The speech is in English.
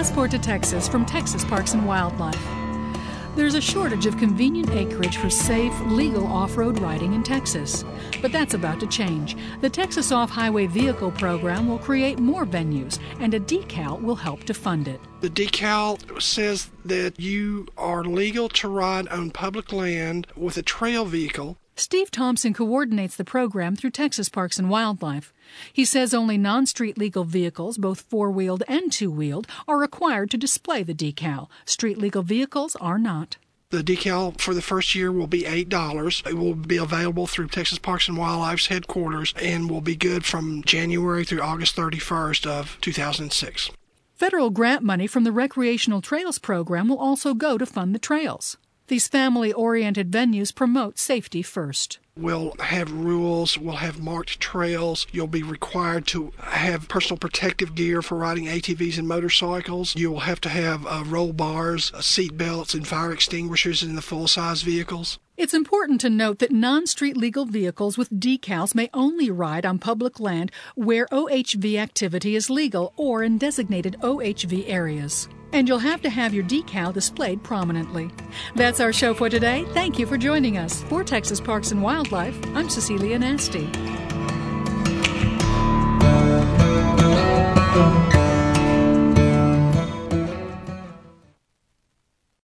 Transport to Texas from Texas Parks and Wildlife. There's a shortage of convenient acreage for safe, legal off-road riding in Texas. But that's about to change. The Texas Off-Highway Vehicle Program will create more venues, and a decal will help to fund it. The decal says that you are legal to ride on public land with a trail vehicle. Steve Thompson coordinates the program through Texas Parks and Wildlife. He says only non-street legal vehicles, both four-wheeled and two-wheeled, are required to display the decal. Street legal vehicles are not. The decal for the first year will be $8. It will be available through Texas Parks and Wildlife's headquarters and will be good from January through August 31st of 2006. Federal grant money from the Recreational Trails Program will also go to fund the trails. These family-oriented venues promote safety first. We'll have rules, we'll have marked trails. You'll be required to have personal protective gear for riding ATVs and motorcycles. You will have to have roll bars, seat belts, and fire extinguishers in the full-size vehicles. It's important to note that non-street legal vehicles with decals may only ride on public land where OHV activity is legal or in designated OHV areas. And you'll have to have your decal displayed prominently. That's our show for today. Thank you for joining us. For Texas Parks and Wildlife, I'm Cecilia Nasty.